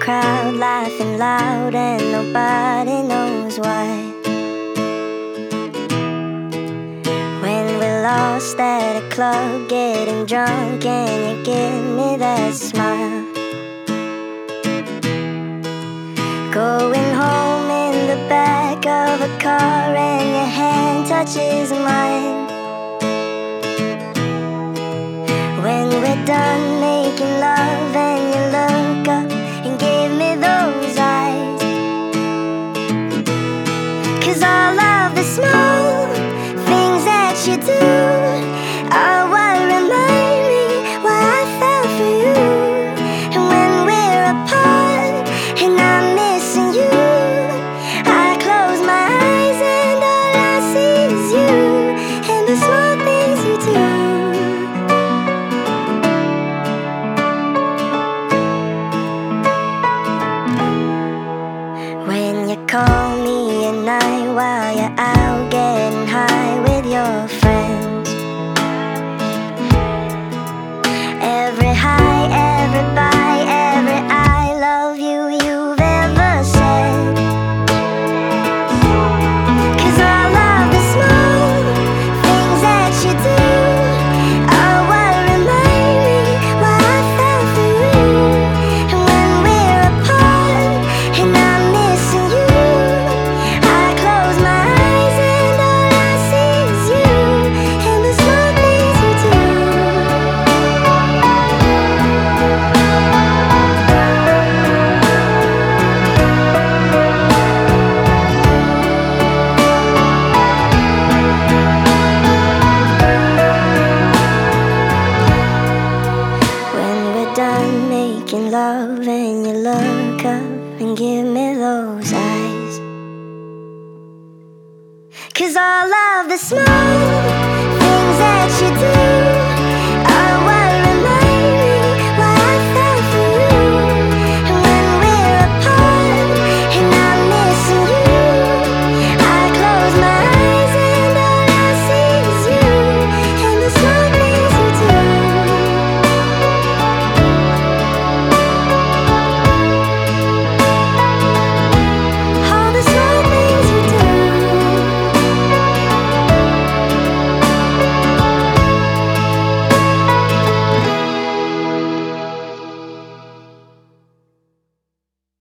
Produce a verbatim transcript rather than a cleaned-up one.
crowd laughing loud and nobody knows why. When we're lost at a club getting drunk and you give me that smile. Going home in the back of a car and your hand touches mine. When we're done making love and you look up and give me those eyes. 'Cause all of the small things that you do are what remind me why I fell for you. And when we're apart and I'm missing you, I close my eyes and all I see is you and the small things you do. When you call me at night while you're out getting high with your friends. Every high, every bye, every I love you you've ever said. 'Cause all of the small things that you do are what remind me why I fell for you. And when we're apart and I'm missing you, I close my eyes and all I see is you and the small things you do. When we're done making love and you look up and give me those eyes. 'Cause all of the small things that you do